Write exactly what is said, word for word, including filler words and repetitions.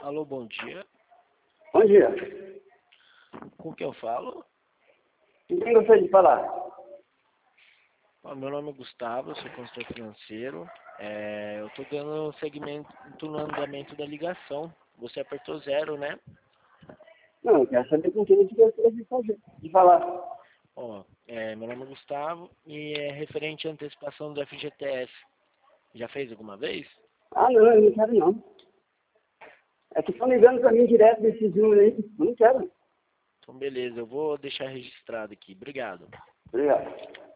Alô, bom dia. Bom dia. Com quem eu falo? Com quem gostaria de falar? Ó, meu nome é Gustavo, eu sou consultor financeiro. É, eu estou dando segmento no andamento da ligação. Você apertou zero, né? Não, eu quero saber com quem eu gostaria de fazer, de falar. Ó, é, meu nome é Gustavo e é referente à antecipação do F G T S. Já fez alguma vez? Ah, não, eu não quero não. É que estão ligando para mim direto desses números aí. Eu não quero. Então, beleza, eu vou deixar registrado aqui. Obrigado. Obrigado.